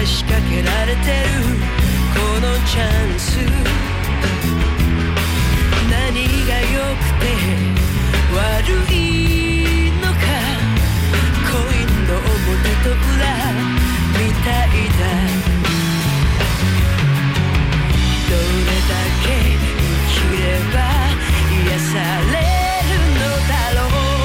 話しかけられてるこのチャンス何が良くて悪いのかコインの表と裏みたいだどれだけ生きれば癒されるのだろう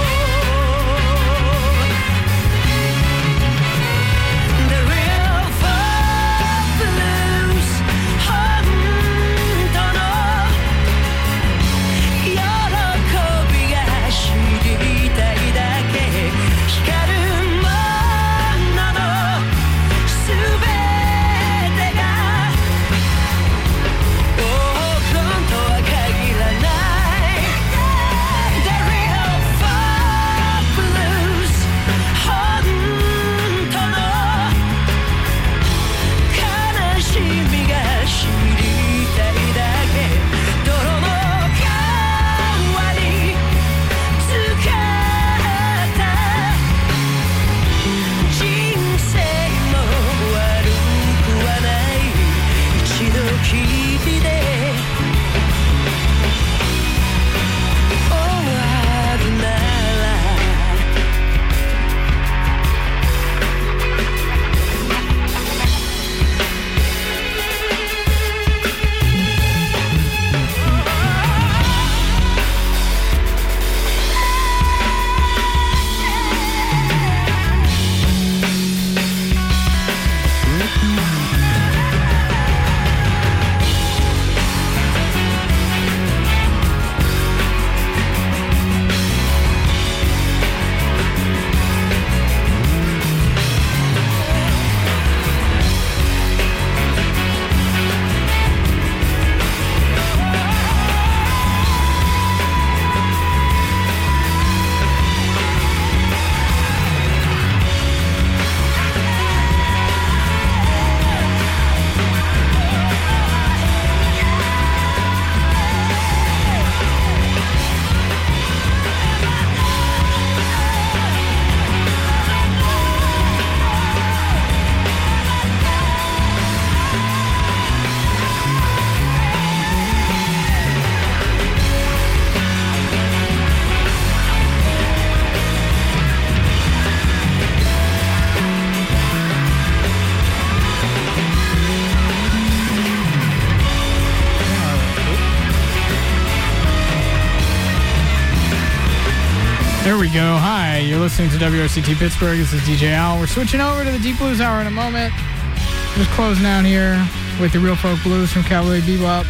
There we go. Hi, you're listening to WRCT Pittsburgh. This is DJ Al. We're switching over to the Deep Blues Hour in a moment. Just closing out here with the Real Folk Blues from Cowboy Bebop.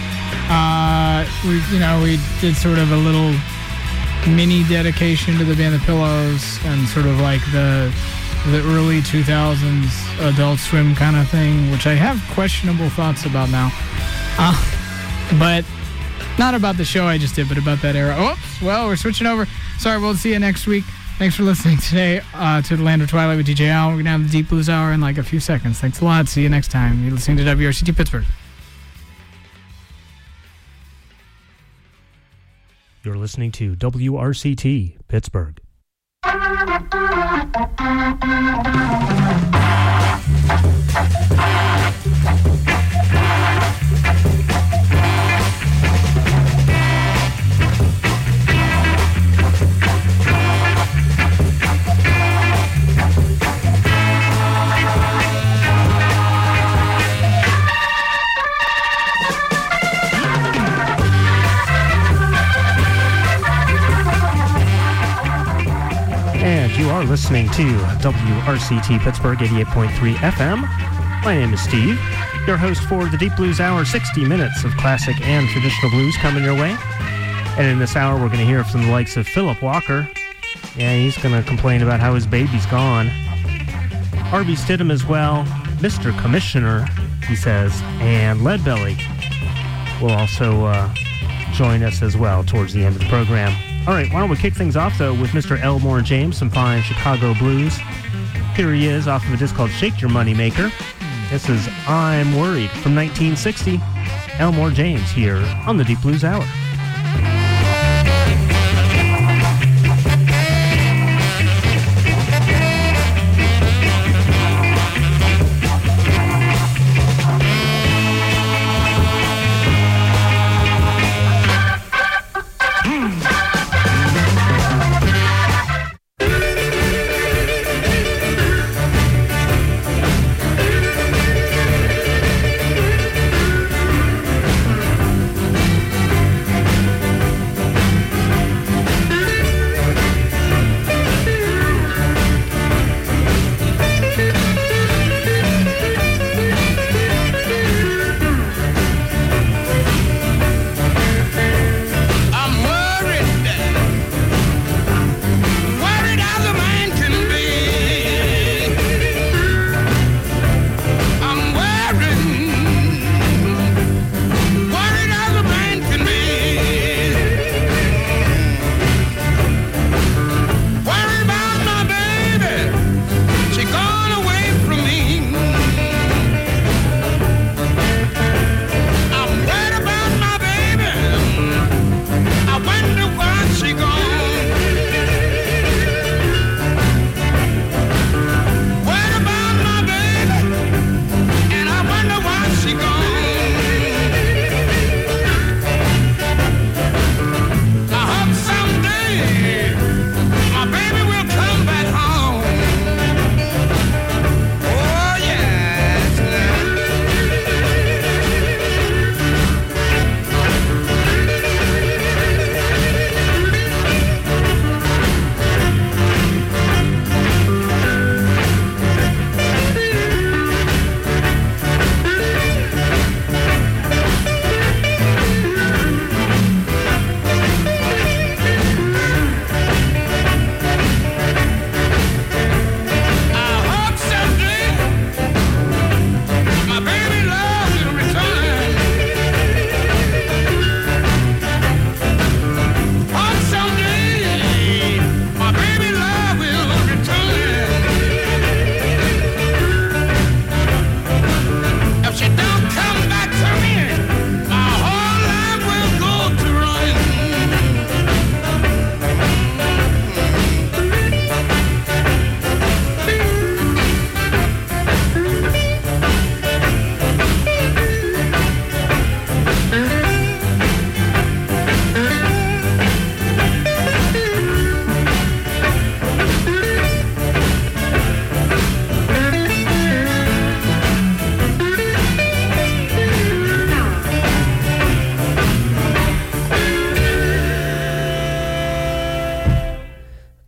We did sort of a little mini dedication to the band The Pillows and sort of like the early 2000s Adult Swim kind of thing, which I have questionable thoughts about now. But not about the show I just did, but about that era. Oops, well, we're switching over. Sorry, we'll see you next week. Thanks for listening today to The Land of Twilight with DJ Al. We're going to have the Deep Blues Hour in like a few seconds. Thanks a lot. See you next time. You're listening to WRCT Pittsburgh. You're listening to WRCT Pittsburgh. You are listening to WRCT Pittsburgh 88.3 FM. My name is Steve, your host for the Deep Blues Hour, 60 minutes of classic and traditional blues coming your way. And in this hour, we're going to hear from the likes of Philip Walker. Yeah, he's going to complain about how his baby's gone. Harvey Stidham as well, Mr. Commissioner, he says, and Leadbelly will also join us as well towards the end of the program. All right, why don't we kick things off, though, with Mr. Elmore James, some fine Chicago blues. Here he is off of a disc called Shake Your Money Maker. This is I'm Worried from 1960. Elmore James here on the Deep Blues Hour.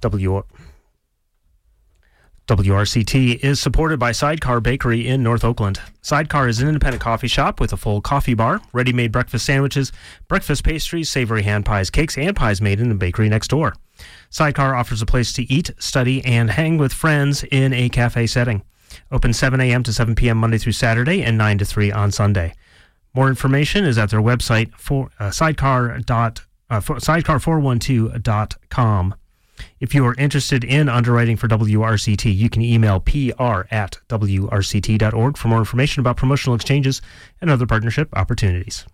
WRCT is supported by Sidecar Bakery in North Oakland. Sidecar is an independent coffee shop with a full coffee bar, ready-made breakfast sandwiches, breakfast pastries, savory hand pies, cakes, and pies made in the bakery next door. Sidecar offers a place to eat, study, and hang with friends in a cafe setting. Open 7 a.m. to 7 p.m. Monday through Saturday and 9 to 3 on Sunday. More information is at their website for sidecar412.com. If you are interested in underwriting for WRCT, you can email pr@wrct.org for more information about promotional exchanges and other partnership opportunities.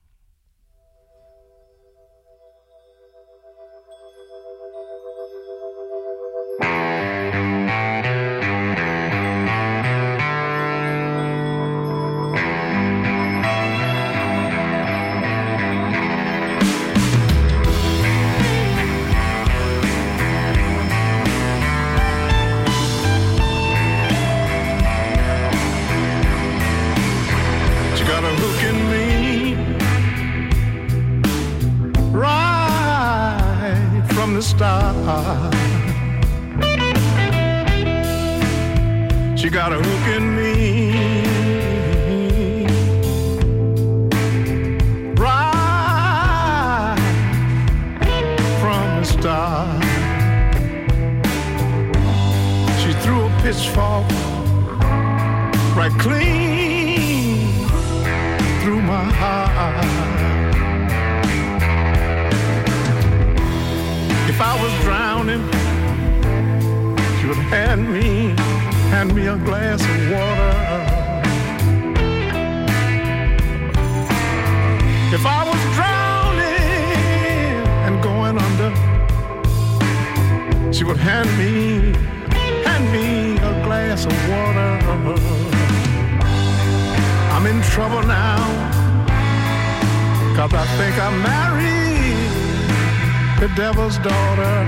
She got a hook in me right from the start. She threw a pitchfork right clean through my heart. If I was drowning, she would hand me a glass of water. If I was drowning and going under, she would hand me a glass of water. I'm in trouble now, 'cause I think I married the devil's daughter.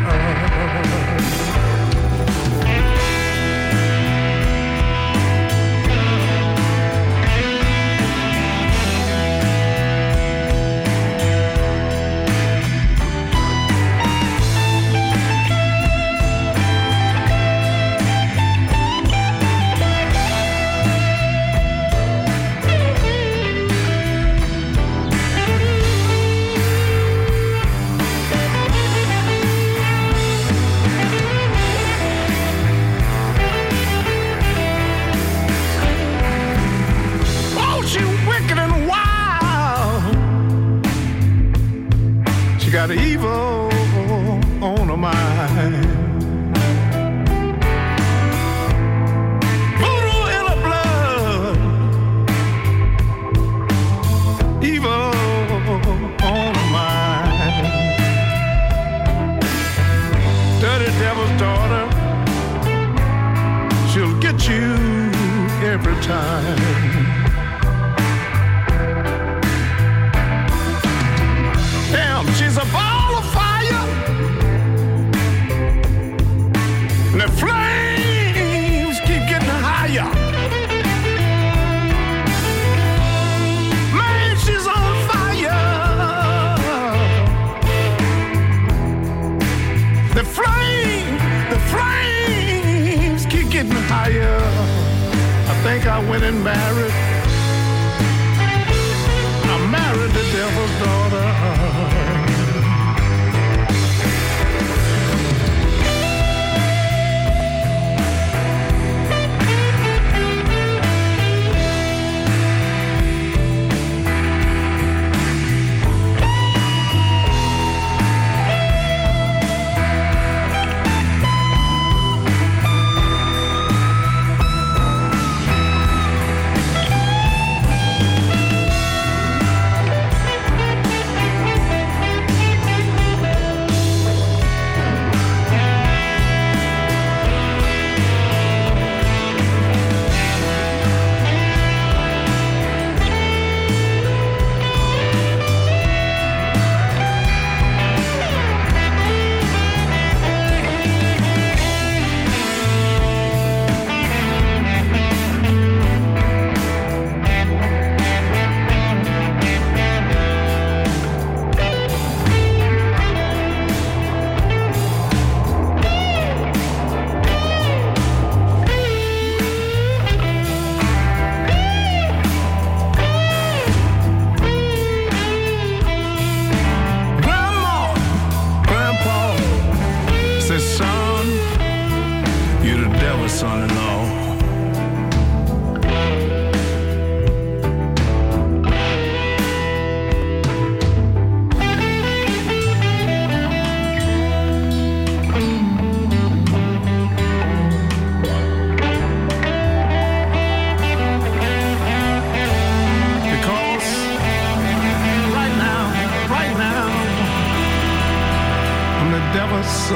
Got evil on her mind, voodoo in her blood, evil on her mind. Dirty devil's daughter, she'll get you every time. She's a ball of fire, and the flames keep getting higher. Man, she's on fire. The flames keep getting higher. I think I went and married. I married the devil's daughter.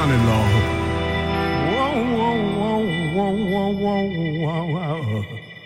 son-in-law. Whoa, whoa, whoa, whoa, whoa, whoa, whoa.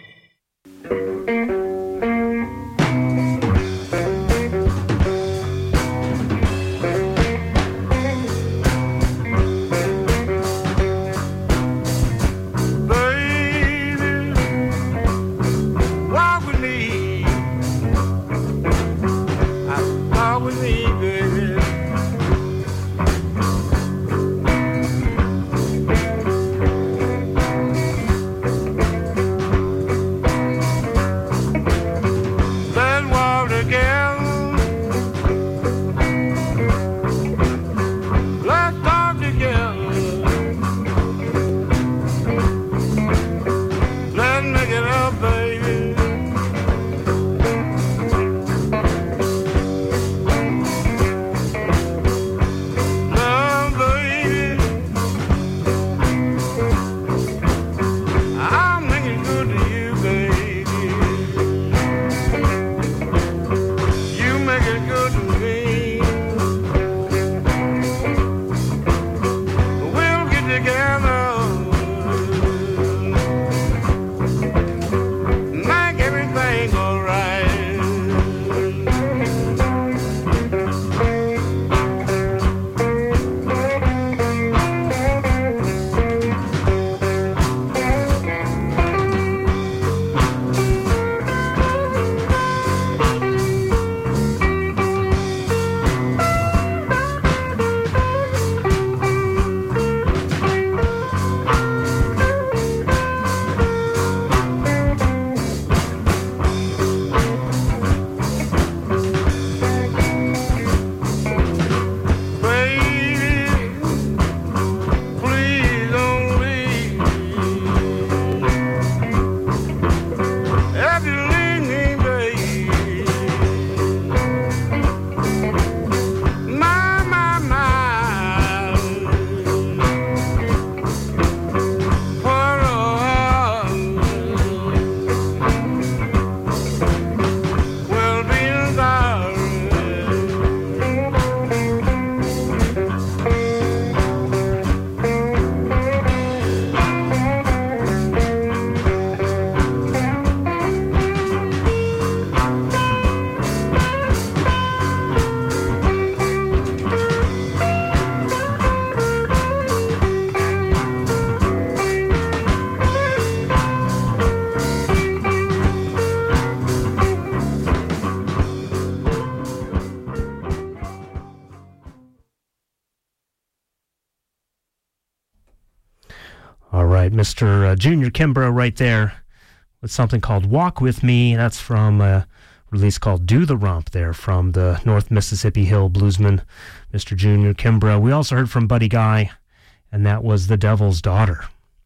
Mr. Junior Kimbrough right there with something called Walk With Me. That's from a release called Do the Rump there from the North Mississippi Hill bluesman, Mr. Junior Kimbrough. We also heard from Buddy Guy, and that was The Devil's Daughter.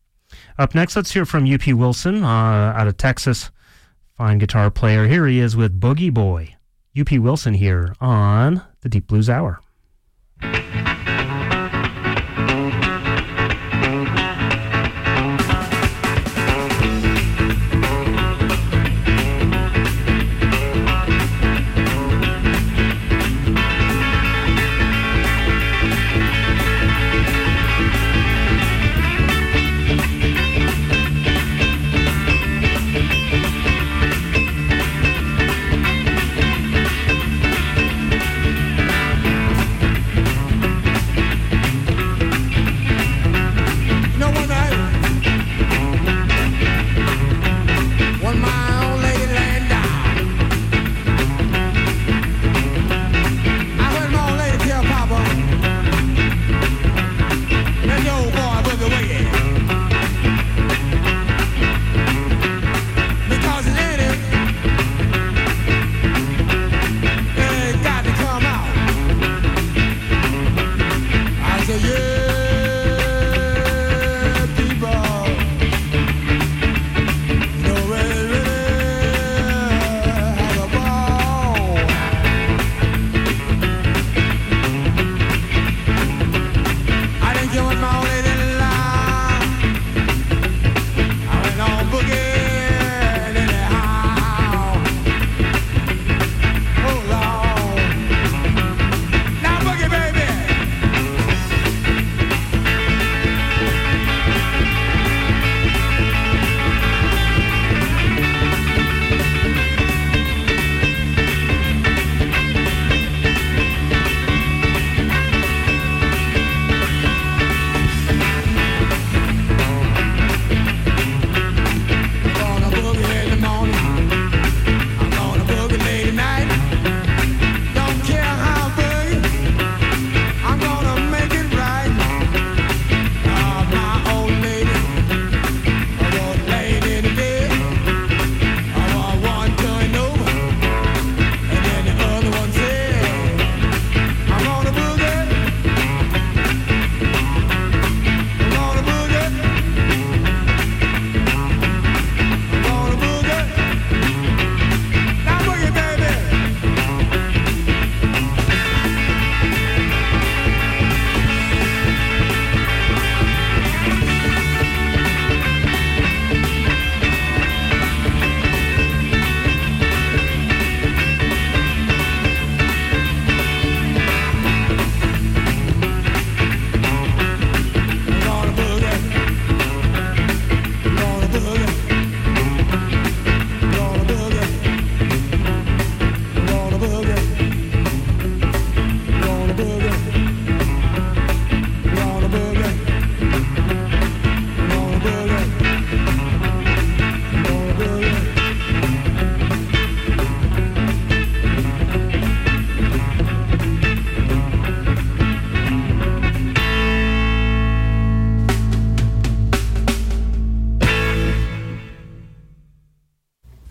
Up next, let's hear from U.P. Wilson out of Texas. Fine guitar player. Here he is with Boogie Boy. U.P. Wilson here on the Deep Blues Hour.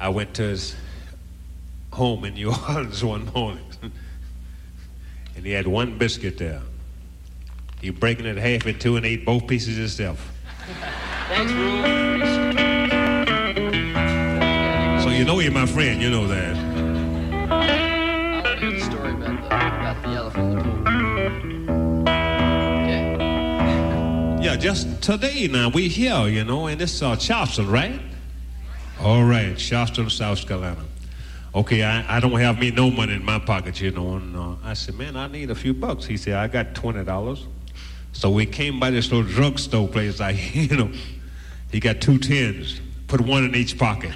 I went to his home in New Orleans one morning, and he had one biscuit there. He breaking it half in two and ate both pieces himself. Thanks, Rule. So you know you're my friend, you know that. I'll hear the story about the elephant in the pool. Okay. Yeah, just today now, we here, you know, and this is Charleston, right? All right, Charleston, South Carolina. Okay, I don't have me no money in my pocket, you know, and I said, man, I need a few bucks. He said, I got $20. So we came by this little drugstore place, you know, he got 2 tens, put one in each pocket.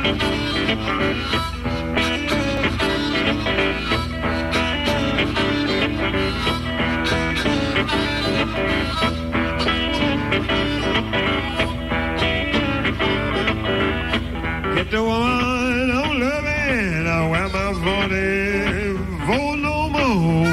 Get the one I'm loving, I wear my 44 no more.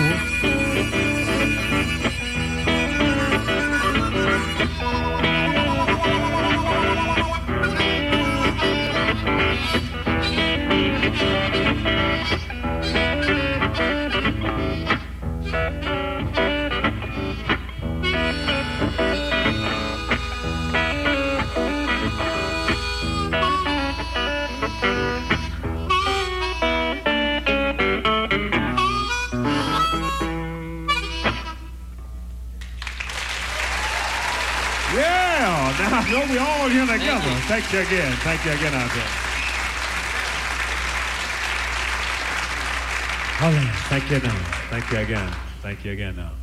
Yeah, now I know we all here together. Thank you again. Thank you again out there. All right. Thank you now. Thank you again. Thank you again now.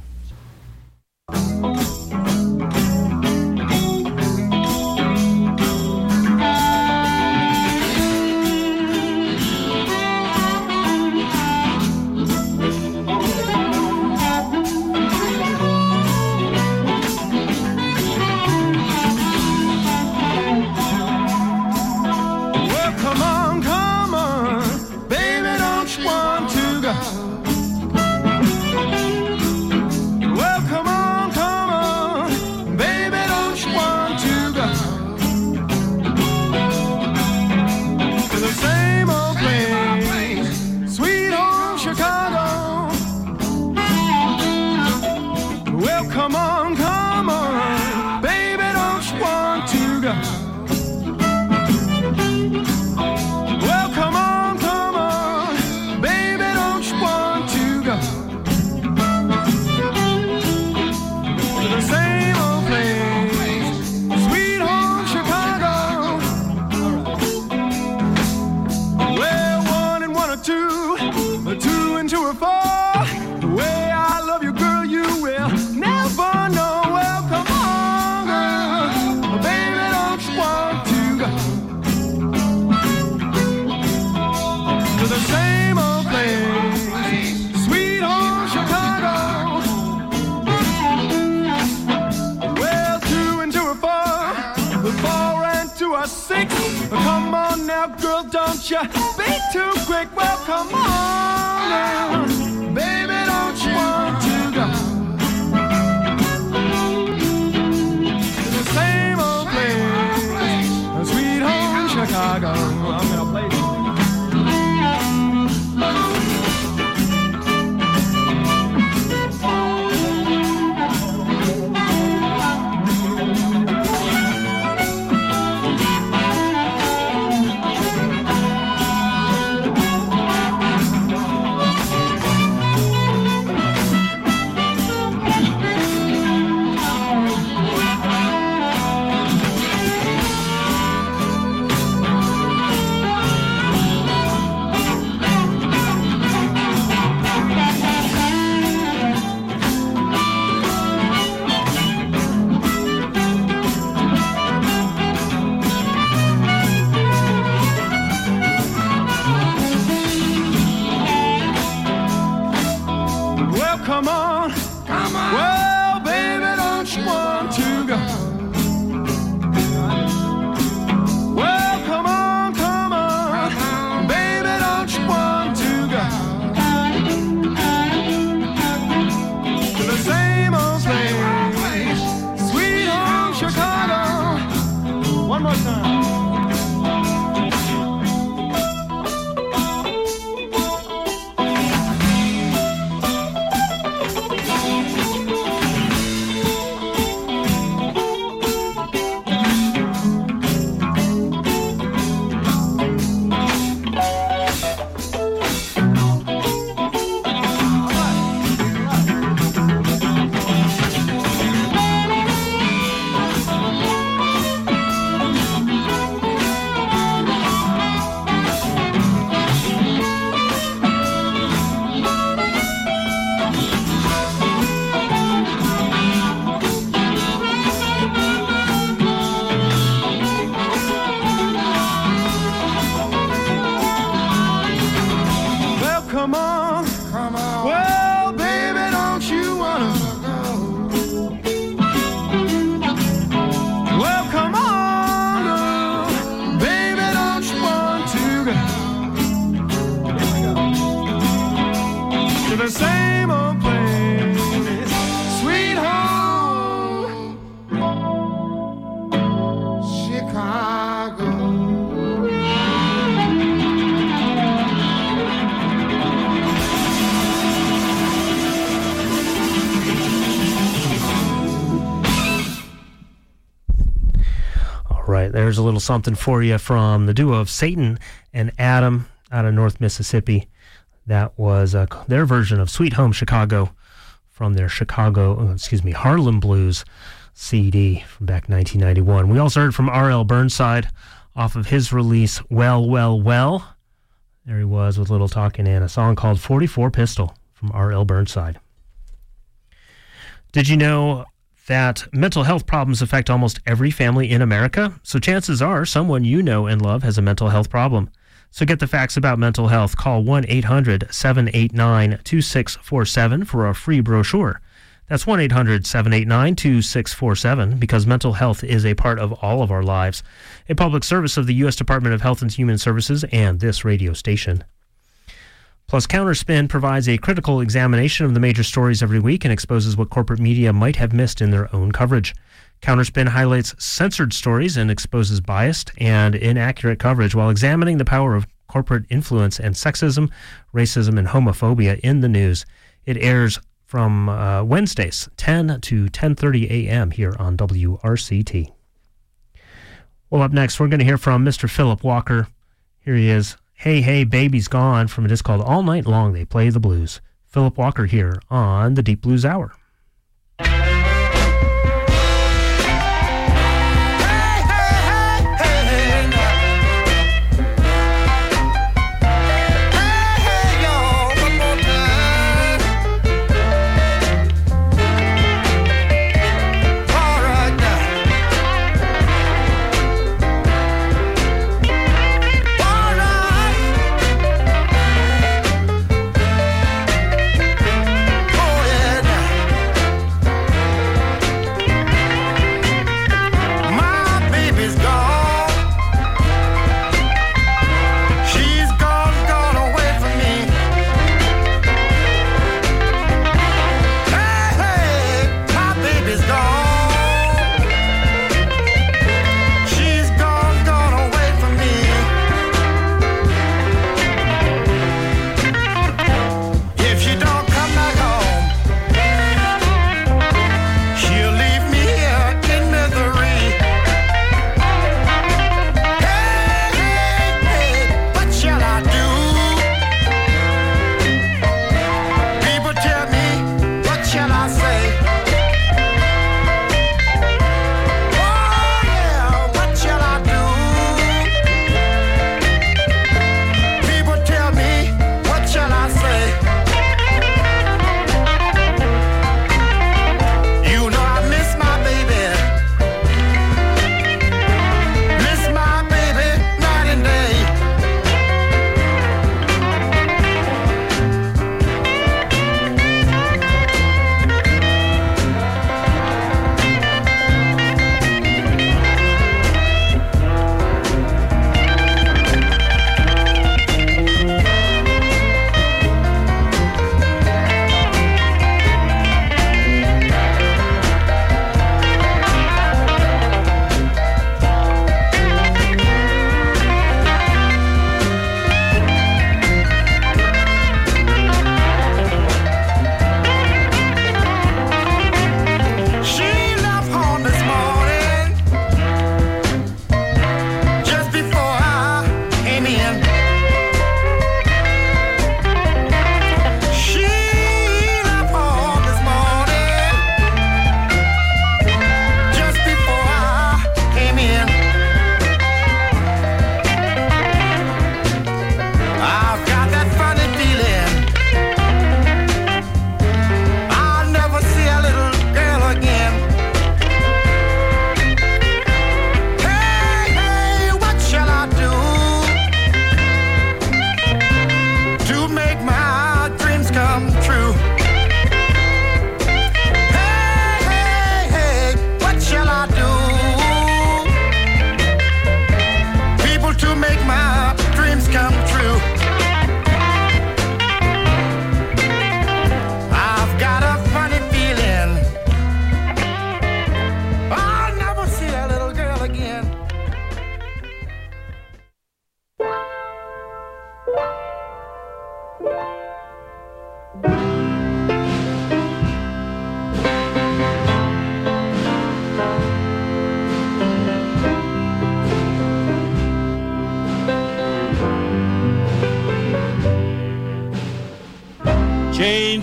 Be too quick, well, come on now. Baby, don't you want to go to the same old place, sweet home Chicago? I'm gonna play this. right, there's a little something for you from the duo of Satan and Adam out of North Mississippi. That was their version of Sweet Home Chicago from their Harlem Blues CD from back 1991. We also heard from R.L. Burnside off of his release, Well, Well, Well. There he was with Little Talkin' and a song called 44 Pistol from R.L. Burnside. Did you know that mental health problems affect almost every family in America? So chances are someone you know and love has a mental health problem. So get the facts about mental health. Call 1-800-789-2647 for a free brochure. That's 1-800-789-2647 because mental health is a part of all of our lives. A public service of the U.S. Department of Health and Human Services and this radio station. Plus, Counterspin provides a critical examination of the major stories every week and exposes what corporate media might have missed in their own coverage. Counterspin highlights censored stories and exposes biased and inaccurate coverage while examining the power of corporate influence and sexism, racism, and homophobia in the news. It airs from Wednesdays, 10 to 10:30 a.m. here on WRCT. Well, up next, we're going to hear from Mr. Philip Walker. Here he is. Hey, Hey, Baby's Gone from a disc called All Night Long They Play the Blues. Philip Walker here on the Deep Blues Hour. Oh, yeah.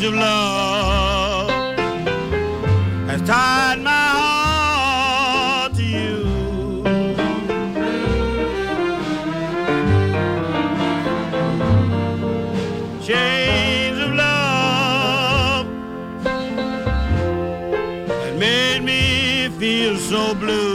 chains of love has tied my heart to you. Chains of love that made me feel so blue.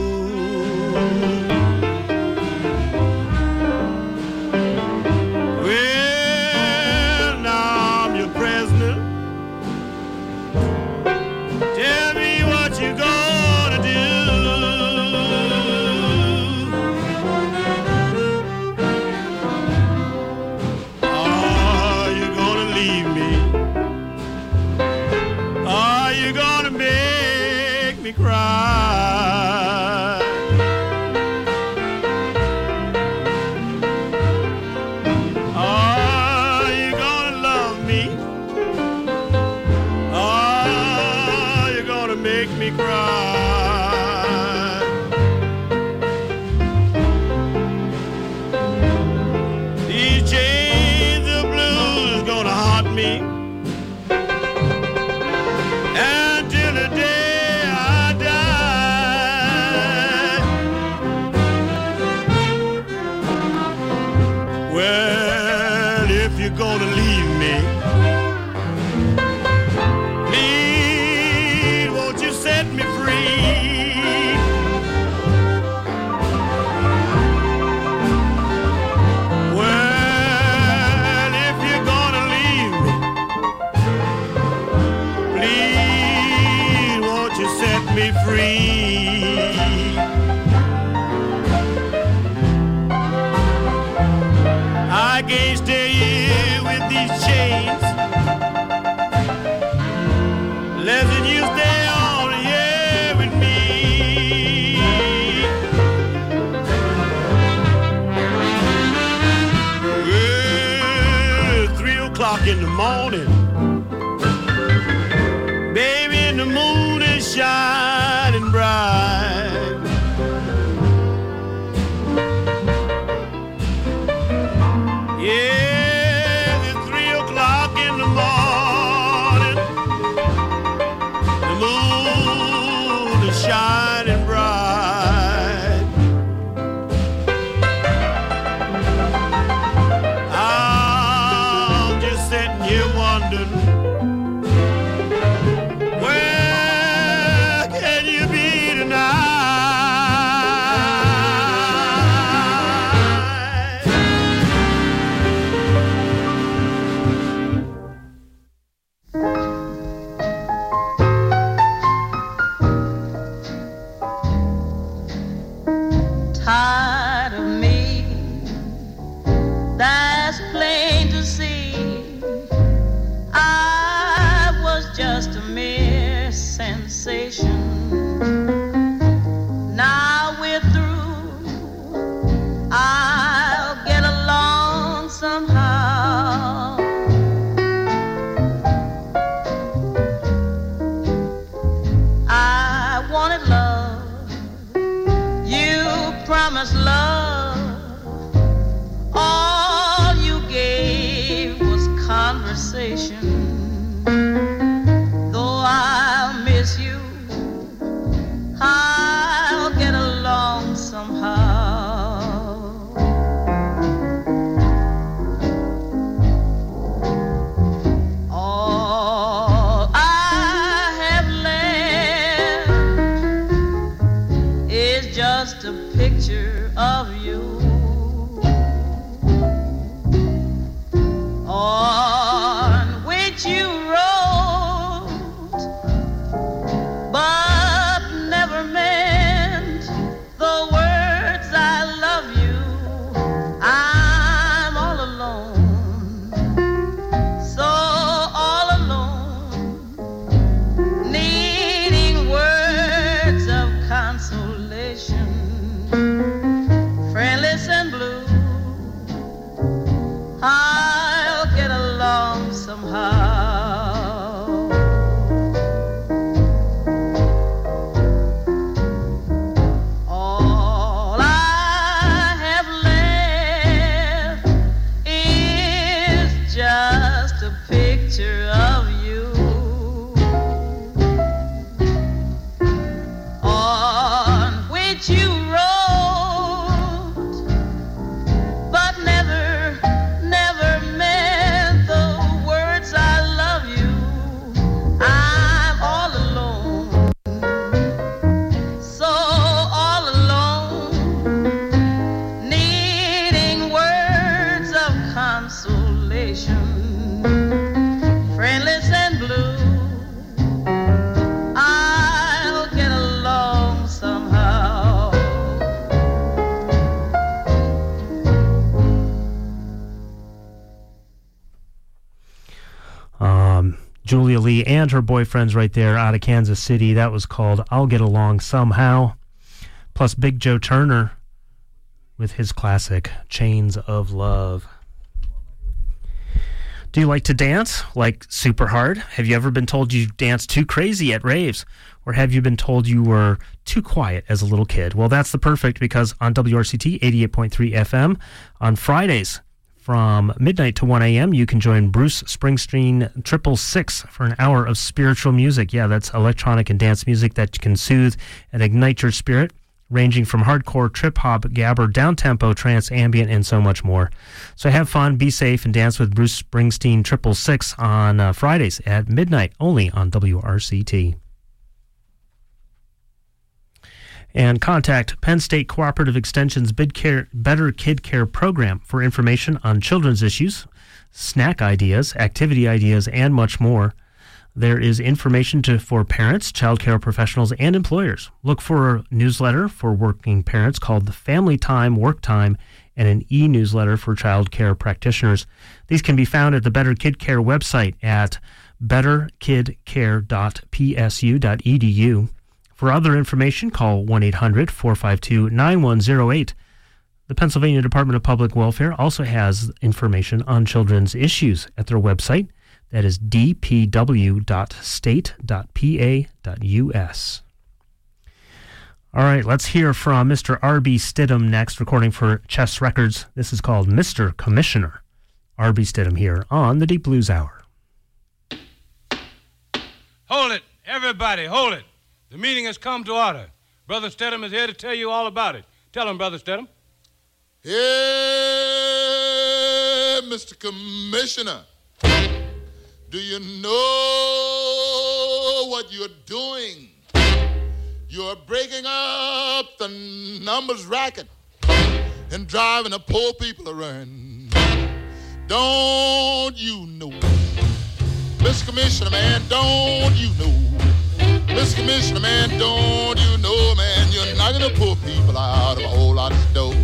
In the morning, baby, and the moon is shining bright. Yeah, it's 3 o'clock in the morning, the moon is shining bright. I'm just sitting here wondering, where can you be tonight? Tired of me, that's plain to see. I was just a mere sensation. Now we're through, I'll get along somehow. I wanted love, you promised love, all you gave was conversation. Though I'll miss you, I'll get along somehow. All I have left is just a picture of you, on which you wrote, but never meant the words I love you. I'm all alone, so all alone, needing words of consolation. Friendly which you wrote, but never, never meant the words I love you. I'm all alone, so all alone, needing words of consolation, friendless and blue. I'll get along somehow. Julia Lee and her boyfriends right there out of Kansas City. That was called I'll Get Along Somehow. Plus Big Joe Turner with his classic Chains of Love. Do you like to dance? Like super hard? Have you ever been told you danced too crazy at raves? Or have you been told you were too quiet as a little kid? Well, that's the perfect, because on WRCT 88.3 FM on Fridays from midnight to 1 a.m., you can join Bruce Springsteen 666 for an hour of spiritual music. Yeah, that's electronic and dance music that can soothe and ignite your spirit, ranging from hardcore, trip-hop, gabber, down-tempo, trance, ambient, and so much more. So have fun, be safe, and dance with Bruce Springsteen 666 on Fridays at midnight, only on WRCT. And contact Penn State Cooperative Extension's Better Kid Care program for information on children's issues, snack ideas, activity ideas, and much more. There is information for parents, child care professionals, and employers. Look for a newsletter for working parents called the Family Time, Work Time, and an e-newsletter for child care practitioners. These can be found at the Better Kid Care website at betterkidcare.psu.edu. For other information, call 1-800-452-9108. The Pennsylvania Department of Public Welfare also has information on children's issues at their website. That is dpw.state.pa.us. All right, let's hear from Mr. R.B. Stidham next, recording for Chess Records. This is called Mr. Commissioner. R.B. Stidham here on the Deep Blues Hour. Hold it, everybody, hold it. The meeting has come to order. Brother Stedham is here to tell you all about it. Tell him, Brother Stedham. Hey, Mr. Commissioner, do you know what you're doing? You're breaking up the numbers racket and driving the poor people around. Don't you know? Mr. Commissioner, man, don't you know? Mr. Commissioner, man, don't you know, man, you're knocking the poor people out of a whole lot of dough.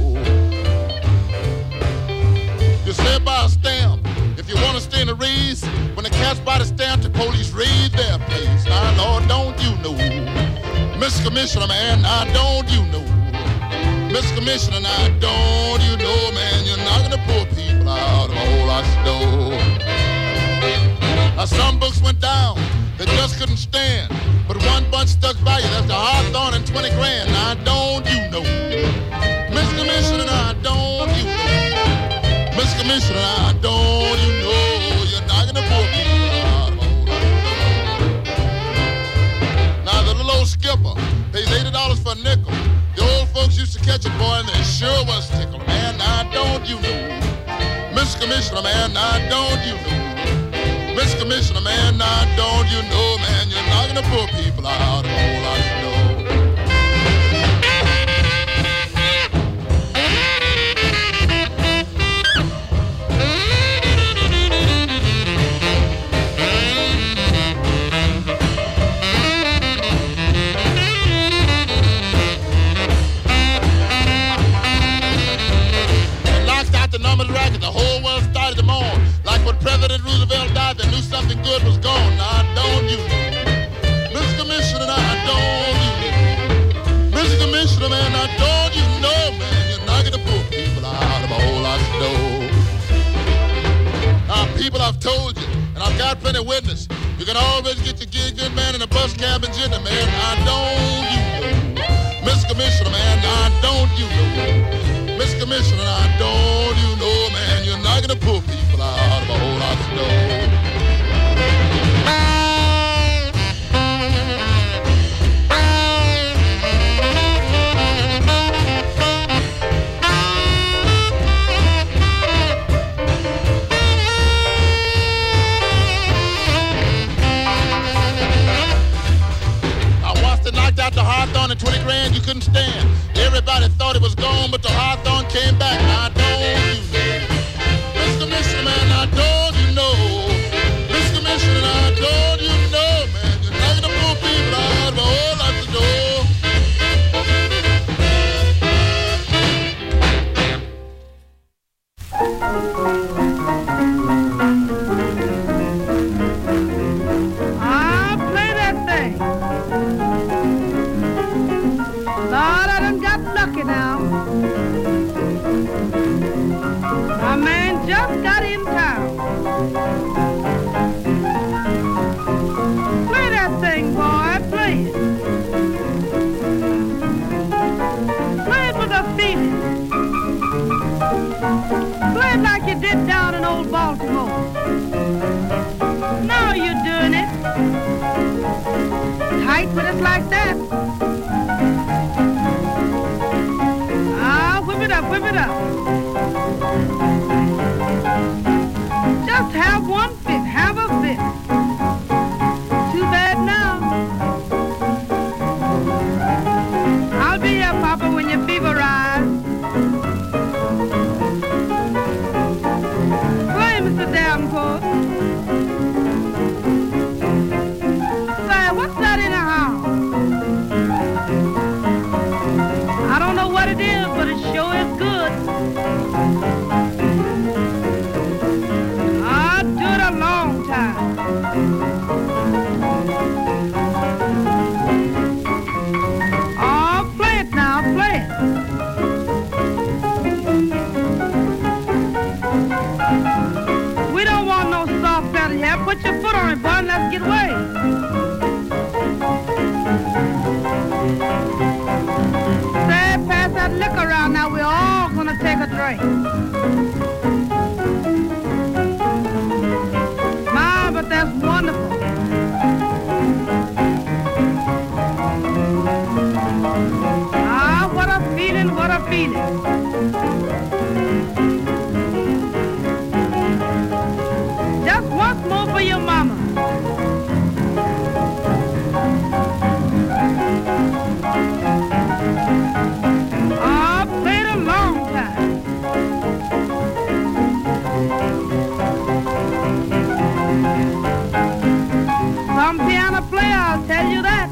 You slip by a stamp if you want to stay in the race. When the cat's by the stamp, the police raid their place. Now, Lord, don't you know? Mr. Commissioner, man, now don't you know? Mr. Commissioner, now don't you know, man, you're knocking the poor people out of a whole lot of dough. Now, some books went down, they just couldn't stand. But one bunch stuck by you, that's the Hawthorne and 20 grand. Now don't you know? Mr. Commissioner, now don't you know? Mr. Commissioner, now don't you know? You're knocking the poor people out of a whole lot of dough. Now the little old skipper pays $80 for a nickel. The old folks used to catch it, boy, and they sure was tickled. Man, now don't you know? Mr. Commissioner, man, now don't you know? Mr. Commissioner, man, now don't you know, man, you're knocking the poor people out of a whole lot of knocked out the numbers racket, the whole world started to mourn. Like when President Roosevelt died, they knew something good was gone. Now don't you know? Mr. Commissioner, now don't you know? Mr. Commissioner, man, now don't you know, man, you're knocking the poor people out of a whole lot of dough. Now, people, I've told you, and I've got plenty of witness, you can always get your gig in, man, in the bus cabins in the man. Now don't you know? Mr. Commissioner, man, now don't you know? Mr. Commissioner, now don't you know, man, you're knocking the poor people out of a whole lot of dough. out the Hawthorne and 20 grand you couldn't stand. Everybody thought it was gone, but the Hawthorne came back. Now don't you know, Mr. Commissioner, man, now don't you know, Mr. Commissioner, now don't you know, man, you're knocking the poor people out of a whole lot of door. Play that thing. Lord, I done got lucky now. My man just got in town. Play that thing, boy, play it. Play it with a feeling. Play it like you did down in old Baltimore. Now you're doing it. Tight with us like that. Whip it up, whip it up. Just have one fit, have a fit. Too bad now. I'll be here, Papa, when your fever rise. Play, Mr. Davenport. Say, what's that in the house? I don't know what it is, but it sure is good. I'll do it a long time. Oh, play it now, play it. We don't want no soft belly here. Put your foot on it, boy, and let's get away. Say, pass that liquor around now. We're all gonna take a drink. My, but that's wonderful. Ah, what a feeling, what a feeling. Just once more for your mama. I played a long time. Some piano player, I'll tell you that.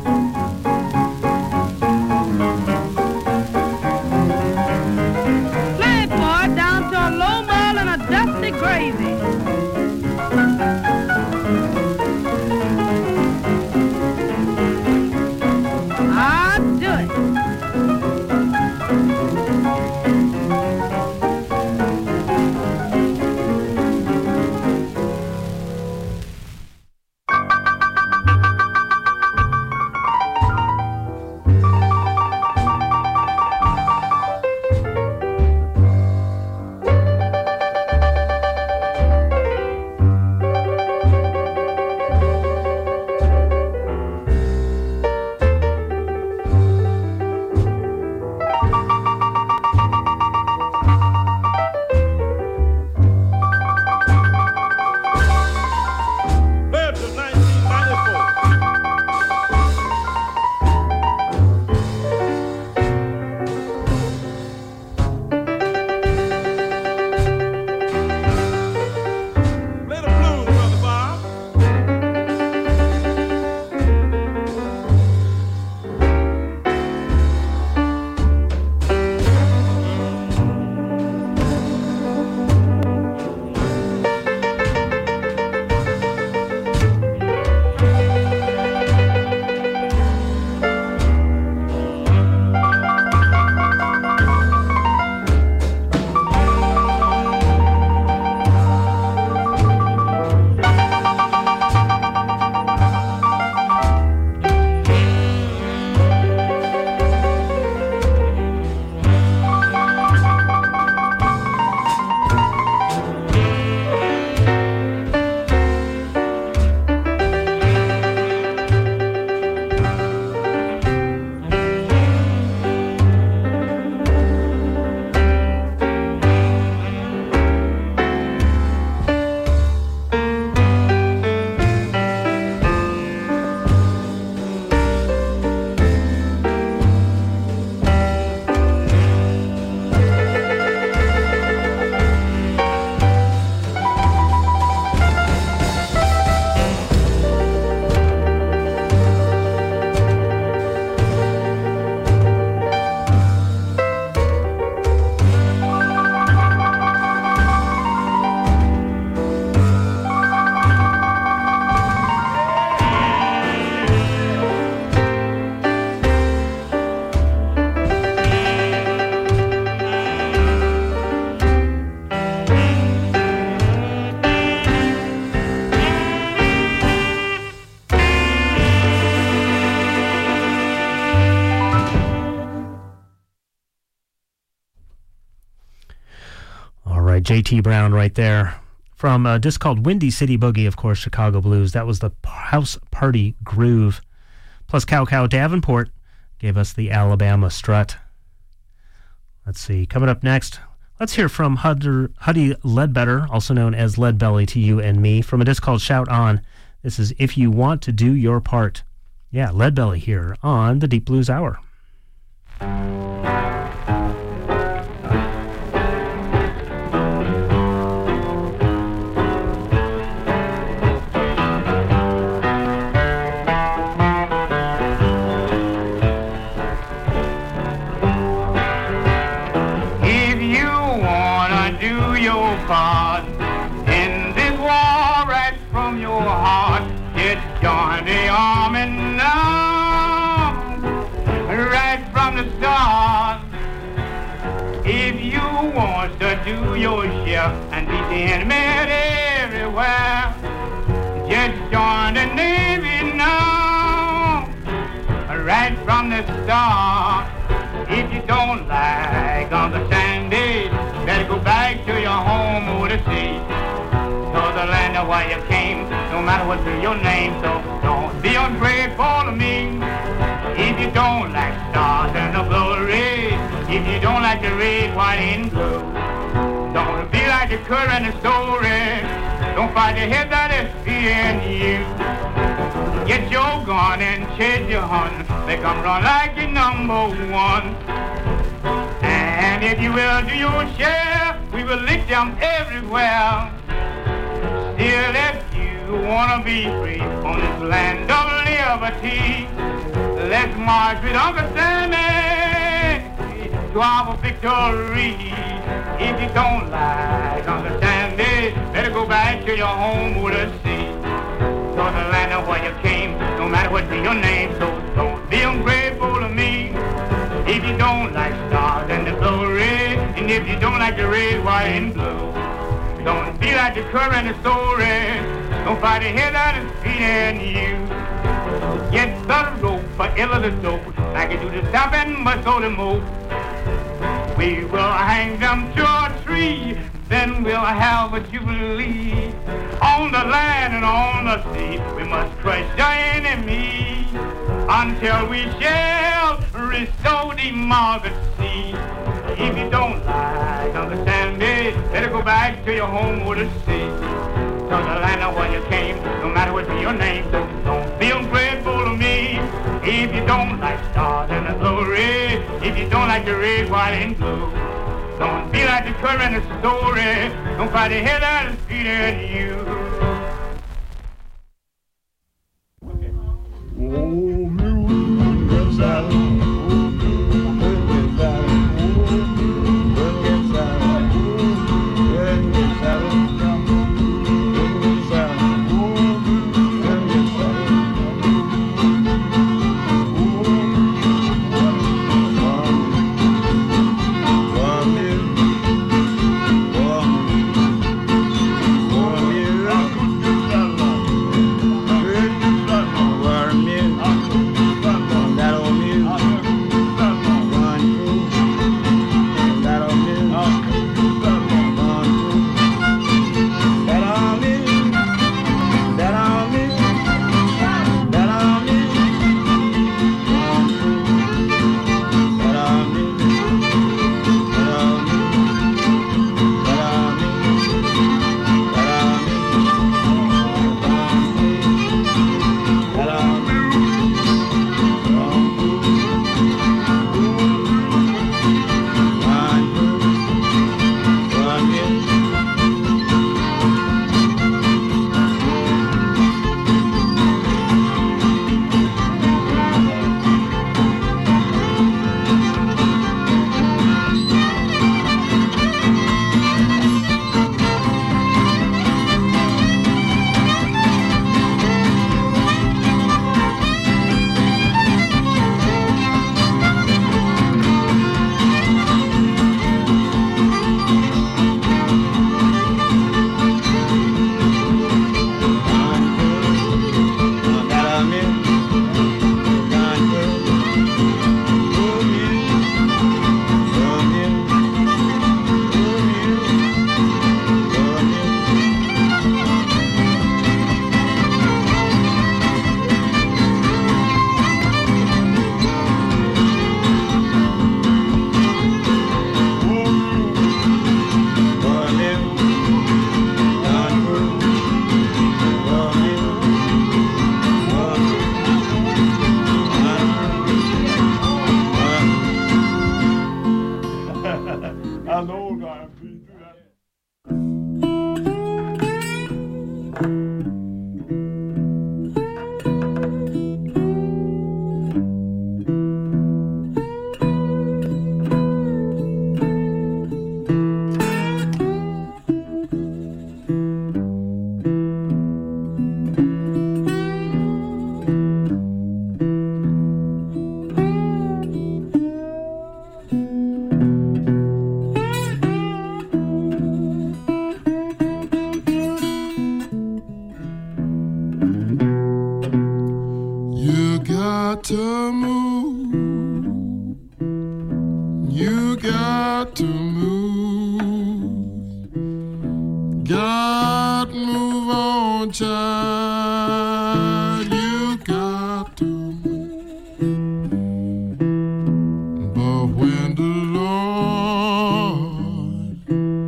right, J.T. Brown right there. From a disc called Windy City Boogie, of course, Chicago Blues. That was the House Party Groove. Plus Cow Cow Davenport gave us the Alabama Strut. Let's see, coming up next, let's hear from Huddy Ledbetter, also known as Leadbelly to you and me, from a disc called Shout On. This is If You Want to Do Your Part. Yeah, Leadbelly here on the Deep Blues Hour. In this war, right from your heart, just join the army now, right from the start. If you want to do your share and beat the enemy everywhere, just join the Navy now, right from the start. If you don't like understanding, better go back to your home or the sea, to the land of where you came, no matter what be your name. So don't be ungrateful to me. If you don't like stars and the glory, if you don't like the red, white, and blue, don't be like the current story. Don't fight the head that is fearing you. Get your gun and chase your hunt, make them run like your number one. And if you will do your share, we will lick them everywhere. Still, if you wanna be free on this land of liberty, let's march with Uncle Sammy to our victory. If you don't like understanding, better go back to your home or the sea, to the land of where you came, no matter what be your name. So don't be ungrateful to me. If you don't like stars and the glory, and if you don't like the red, white, and blue, don't be like the current story. Don't fight the head that is feeding you. Get the rope for ill of the dope, like you do the stop and must go to move. We will hang them to a tree, then we'll have a jubilee. On the land and on the sea, we must crush the enemy until we shall restore democracy. If you don't like understand me, better go back to your home or the sea, to the land of where you came, no matter what be your name. So don't be ungrateful to me. If you don't like stars and the glory, if you don't like the red, white, and blue, don't be like the current story. Don't fight the head that is feeding you. Well, I'm the old guy. Please do that. To move, you got to move, got move on, child, you got to move, but when the Lord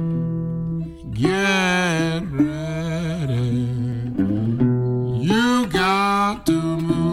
get ready, you got to move.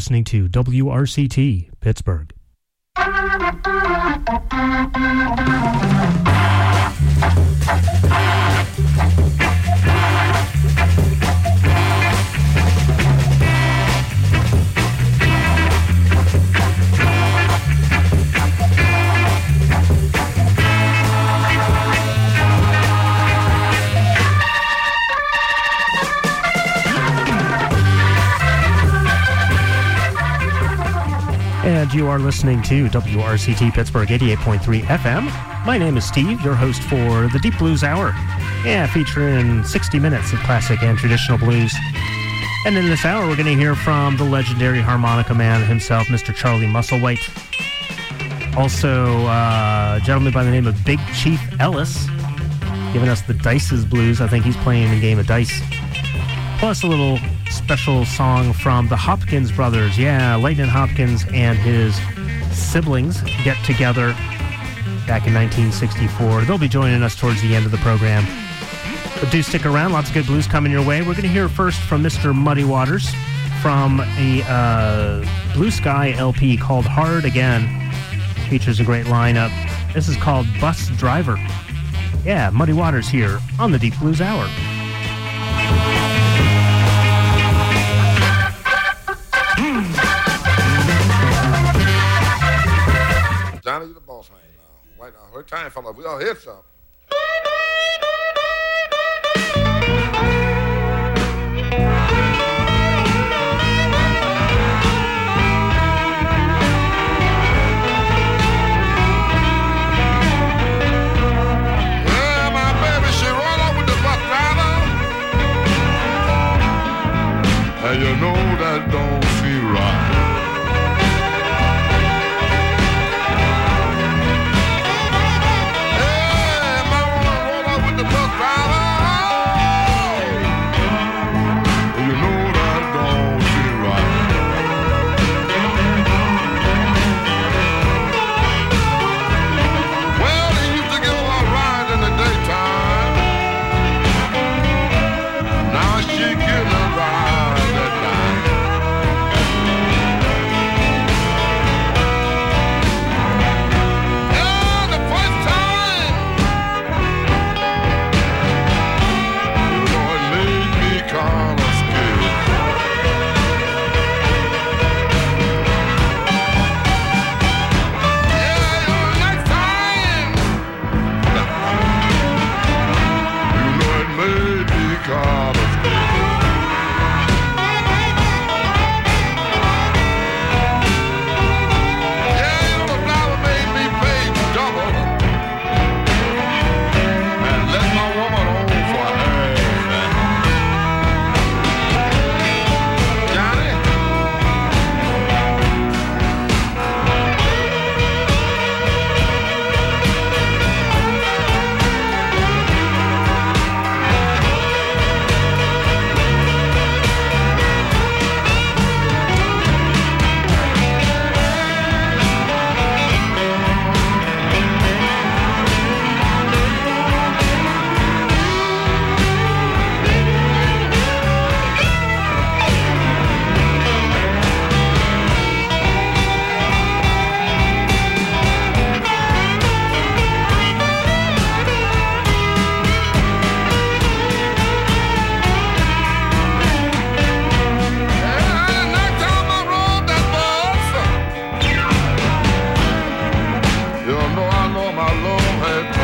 listening to WRCT Pittsburgh. And you are listening to WRCT Pittsburgh 88.3 FM. My name is Steve, your host for the Deep Blues Hour. Yeah, featuring 60 minutes of classic and traditional blues. And in this hour, we're going to hear from the legendary harmonica man himself, Mr. Charlie Musselwhite. Also, a gentleman by the name of Big Chief Ellis, giving us the Dice's Blues. I think he's playing a game of dice. Plus a little special song from the Hopkins brothers. Yeah, Lightnin' Hopkins and his siblings get together back in 1964. They'll be joining us towards the end of the program. But do stick around. Lots of good blues coming your way. We're going to hear first from Mr. Muddy Waters from a Blue Sky LP called Hard Again. Features a great lineup. This is called Bus Driver. Yeah, Muddy Waters here on the Deep Blues Hour. Johnny, you the boss man now. Right now, her time, fella. We all hit something. Yeah, my baby, she run up with the bus driver. And you know that don't feel right. I know my Lord had